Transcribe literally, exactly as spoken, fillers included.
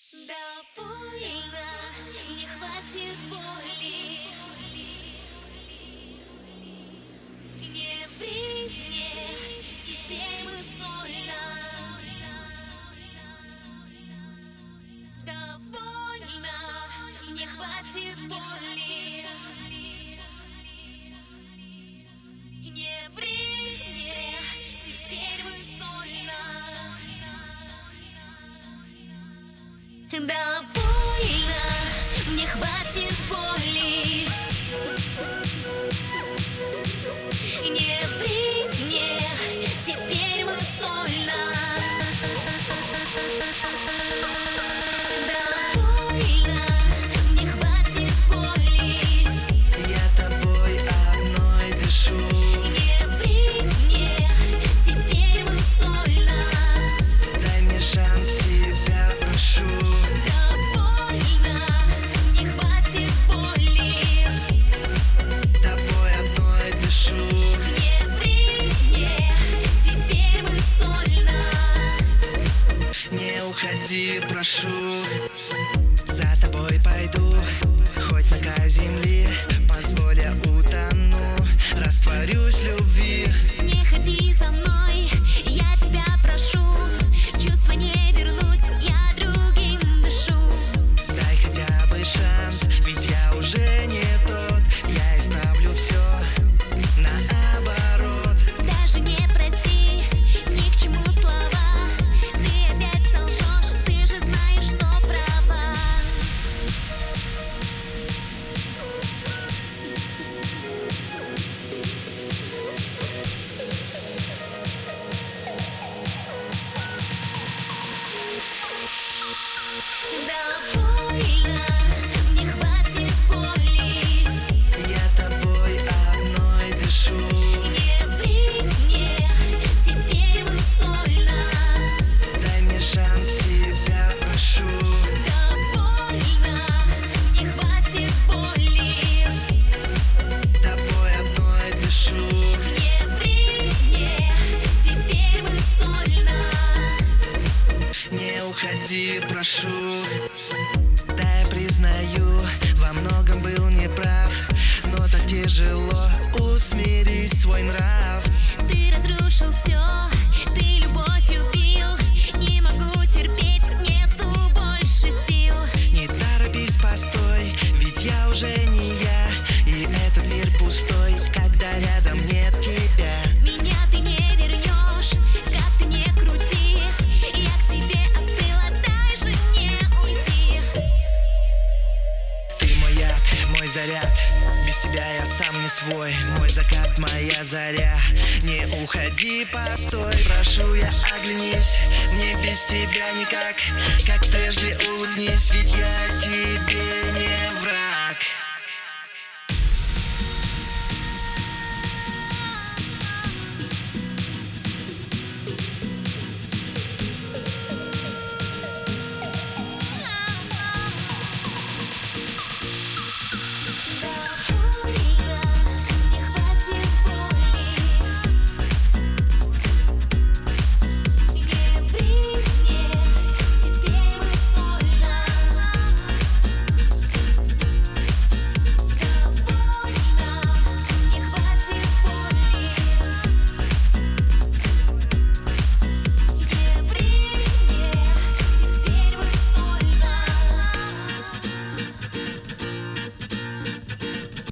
Довольно, не хватит боли. Не ври мне, теперь мы сольно. Довольно, не хватит боли. Не ври мне, теперь мы сольно. Довольно, мне хватит боли. Не ври мне, теперь мы сольно. Довольно, мне хватит боли. Я тобой одной дышу. Не ври мне, теперь мы сольно. Дай мне шанс, тебя прошу. Довольно, не хватит боли. Тобой одной дышу. Не ври мне, теперь мы сольно. Не уходи, прошу. За тобой пойду, хоть на край земли. Позволь, я утону, растворюсь в любви. Не ходи за мной, я тебя прошу. Чувства не вернуть, я другим дышу. Дай хотя бы шанс, ведь я уже не тот. Я исправлю все наоборот. Даже не проси, ни к чему слова. Ты опять солжешь, ты же знаешь, что права. Довольно, мне хватит боли. Я тобой одной дышу. Не ври мне, теперь мы сольно. Дай мне шанс, тебя прошу. Довольно, не хватит боли. Тобой одной дышу. Не ври мне, теперь мы сольно. Не уходи, прошу. Да, я признаю, во многом был неправ, но так тяжело усмирить свой нрав. Ты разрушил все, ты любовь убил. Не могу терпеть, нету больше сил. Не торопись, постой, ведь я уже не я. И этот мир пустой, когда рядом нет тебя. Меня ты не вернешь, как ты не крути. Я к тебе остыла, дай же мне уйти. Ты мой яд, мой заряд. Без тебя я сам не свой. Мой закат, моя заря. Не уходи, постой, прошу я, оглянись. Мне без тебя никак, как прежде улыбнись. Ведь я тебе не враг.